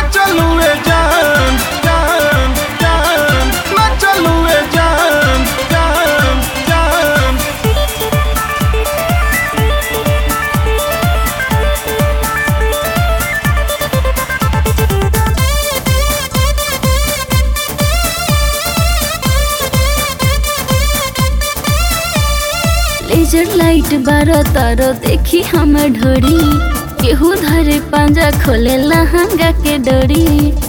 चलुए जान जान जान न चलुए जान जान जान। लेजर लाइट बारो तारो देखी हम ढोरी, केहू धरे पांजा खोले लहंगा के डोरी।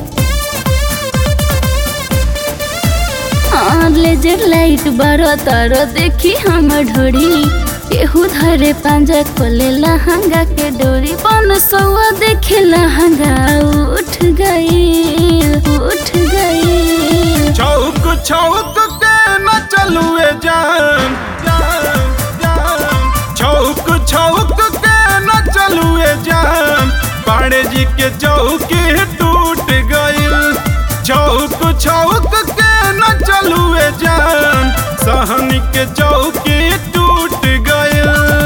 लेजर लाइट बारो तारो देखी हम ढोरी, केहू धरे पांजा खोले लहंगा के डोरी। 500 देखे लहंगा उठ गई उठ गई। चौक चौक के न चलुए जान जान जान। चौक चौक के न चलुए जान। पाड़े जी के चौकी टूट गइल। चौक चौक के न चलुए जान। सहनी के चौकी टूट गइल।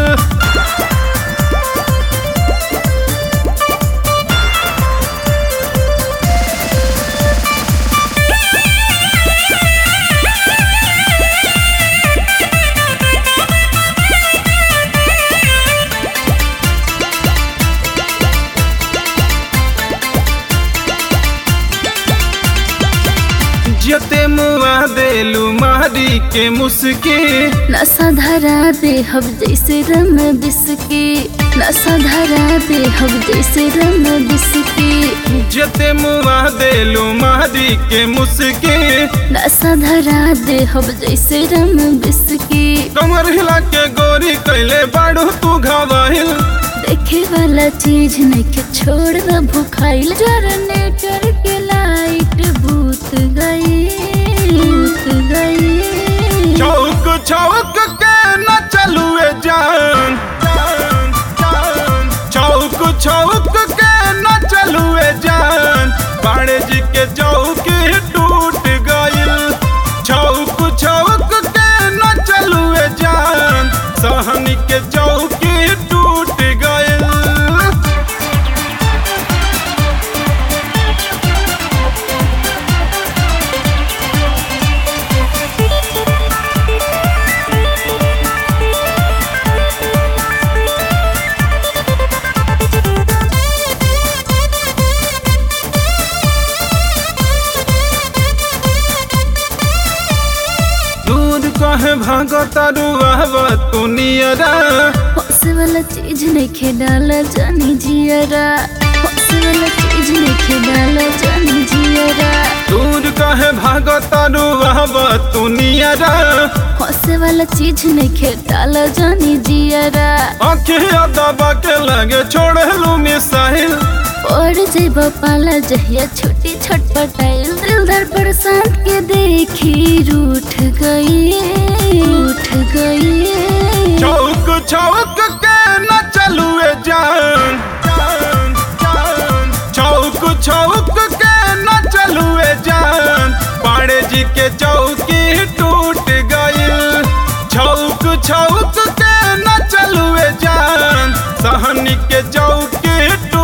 जते मुआ देलू मारी के मुस्की। नशा धरा दे हम जैसे रम बिस्की, नशा धरा दे हम जैसे रम बिस्की। जते मुआ देलू मारी के मुस्की। नशा धरा दे हम जैसे रम बिस्की। कमर हिला के गोरी कैले बाड़ू तू घावाहिल। देखे वाला चीज नहीं के छोड़ द भूखाइल। जनरेटर के लाइट भूत गई भूत गई। चौक चौक के न चलुए जान जान जान। चौक चौक के न चलुए जान। पाड़े जी के चौकी टूट गइल। चौक चौक के न चलुए जान। सहनी के चौकी टूट गइल। कहे भागता रुआवा तू नियरा। हंसे वाला चीज नहीं खे डाला जानी जियरा, हंसे वाला चीज नहीं खे डाला जानी जियरा। दूर कहे भागता रुआवा तू नियरा। हंसे वाला चीज नहीं खे डाला जानी जियरा। आँखिया दबा के लगे छोड़े लू मिसाइल। और जब पाला जहिया छोटी छटपटाइल। दिलदार बरसात के देखी रूठ गई रूठ गई। चौक चौक के न चलुए जान जान जान। चौक चौक के न चलुए जान। पाड़े जी के चौकी टूट गइल। चौक चौक के न चलुए जान। सहनी के चौकी टूट